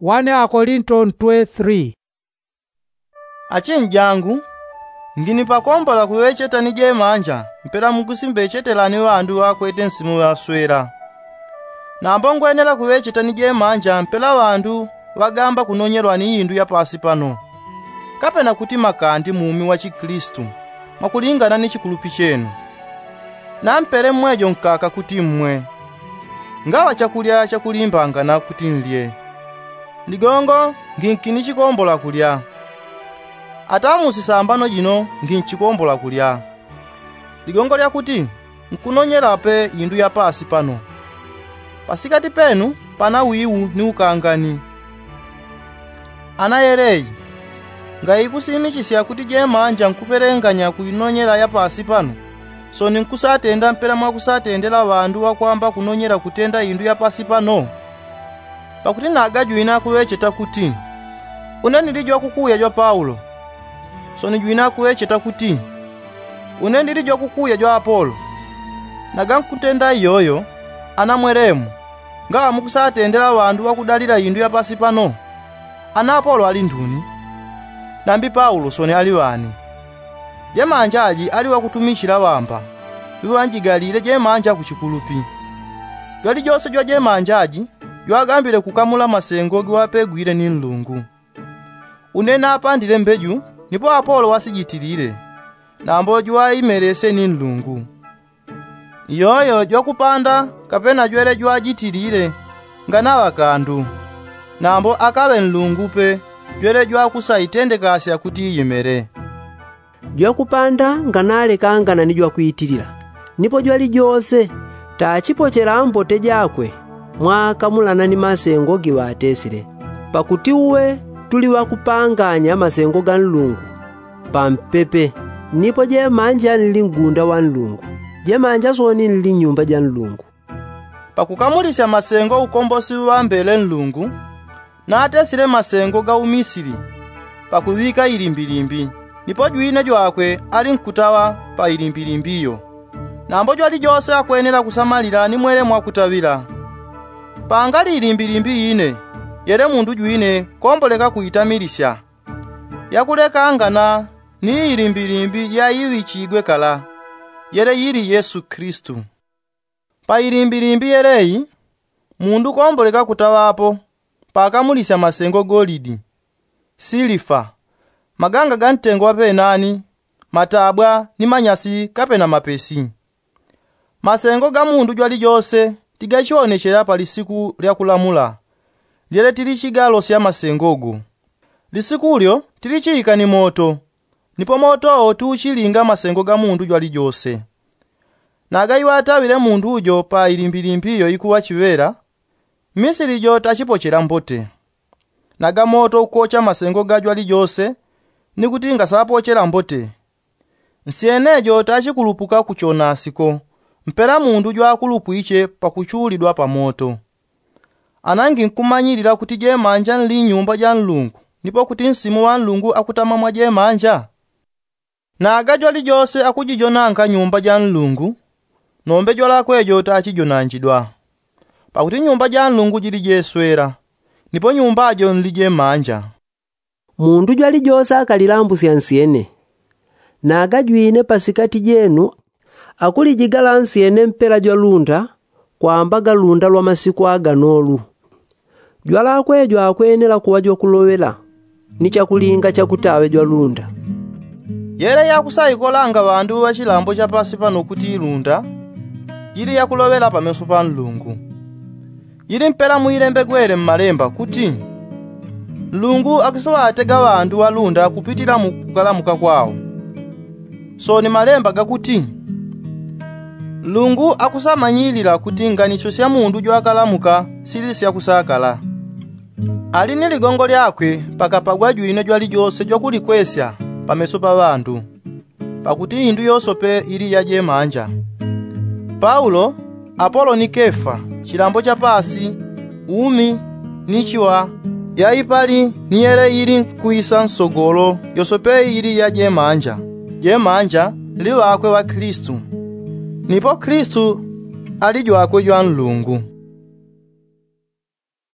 1 Korinto 3. Achinjangu ngini pakombola kuwechetani jemanja mpela mukusimbechelani wandu akwete nsimu waswera. Nambo ngwenela kuwechetani jemanja mpela wandu wagamba kunonyerwani yindu ya pasi pano. Kapena kuti makandi mumi wa Chikristu makulingana ni chikulupi chenu. Nampere mwejo nkaka kuti mmwe. Ngawa chakulya chakulimbangana kuti nlye. Ligongo nginkini chikombola kulya. Atamusisambano jino nginchikombola kulya. Ligongo lya kuti nkunonyerape yindu ya pasi pano. Pasikati penu pana wiwu ni ukangani. Anayereyi ngai kusimichisya kuti jemanja nkuperenganya kuinonyera ya pasi pano. So ninkusatenda mpela mwakusatendela wandu wakwamba kunonyera kutenda yindu ya pasi pano. Pakuti nagajwina kuwecheta kuti unendilijwa kukuya jwa Paulo. So nijwina kuwecheta kuti unendilijwa kukuya jwa Apolo. Nagankutenda iyoyo anamweremu ngawa mukusatendela wandu wakudalira yindu ya pasi pano. Ana Apolo ali nduni nambi Paulo sone ali wani. Jemanjaji ali wakutumishira wamba biwanjigalire jemanja kuchikulupi. Jwali jose jwa jemanjaji jwagambire kukamula masengo giwapegwire ni nlungu. Unena apandile mbeju nipo Apolo wasijitirire nambo jwaimerese ni nlungu. Iyoyo jwakupanda kapena jwele jwajitirire nganawa kandu nambo akawe nlungu pe jwele jwakusaitendekasya kuti yimere. Jwakupanda nganale kangana ni jwakuyitirira nipo jwali jose tachipochera mbote jakwe mwakamulana ni masengo giwatesire. Pakuti uwe tuli wakupanganya masengo ga nlungu pampepe nipo jemanja nili ngunda wa nlungu jemanja soni nili nyumba ja nlungu. Pakukamulisya masengo ukombosi wa mbele nlungu na atesire masengo ga umisiri pakuvika ilimbilimbi nipo jwine jwakwe ali nkutawa pa ilimbilimbiyo. Nambo jwali jose akwenera kusamalira ni mwele mwakutawira. Pangali ilimbilimbi ine yere mundu jwine komboleka kuitamilisya. Yakuleka angana ni ilimbilimbi ya iwi chigwe kala yere yiri Yesu Kristu. Pa ilimbilimbi yereyi mundu komboleka kutawapo pakamulisya masengo golidi, silifa, maganga gantengo wapenani, matabwa ni manyasi kapena mapesi. Masengo ga mundu jwali jose tigachioneshera pa lisiku lya kulamula lyere tili chigalo sya masengogo. Lisiku ulyo tilichiyika ni moto nipo motowo tuchilinga masengo ga mundu jwali jose. Nagayiwa atawire mundu ujo pa ilimbilimbiyo ikuwa chiwera misiri jo tachipochera mbote. Naga moto ukocha masengo ga jwali jose nikuti ngasapochera mbote. Nsienejo tachikulupuka kuchonasiko mpera mundu jwakulupuiche pakuchulidwa pa moto. Anangi nkumanyirira kuti jemanja nli nyumba ja nlungu nipo kuti nsimu wa nlungu akutama mwa jemanja. Naga jwali jose akujijonanka nyumba ja nlungu nombe jwala kwejo tachijonanjidwa. Pakuti nyumba ja nlungu jili jeswera nipo nyumba ajo nli jemanja. Mundu jwali jose akalilambusya nsiene naga jwine pasikati jenu akulijigala nsiene mpela jwa lunda kwambaga lunda lwa masiku aganolu. Jwala kwejo akwenera kuwa jwa kulowela ni chakulinga chakutawe jwa lunda. Yere yakusayikolanga wandu wa chilambo cha pasi pano kuti lunda yiri yakulowela pameso pa nlungu. Yiri mpela muilembe gwere mmalemba kuti nlungu akisowa atega wandu wa lunda kupitira mukukalamuka kwawo. So ni malemba gakuti nlungu akusamanyilira kuti nganicho sya mundu jwakalamuka sili syakusakala. Ali ni ligongo lyakwe pakapagwa jwine jwali jose jwakulikwesya pameso pa wandu pakuti indu yosope ili ya jemanja. Paulo, Apolo ni Kefa, chilambo cha pasi, umi, nichiwa, ya ipali ni yere ili kuisa nsogolo yosope ili ya jemanja. Jemanja liwakwe wa Kristu. Nipo Kristu ali jwakwe jwa nlungu.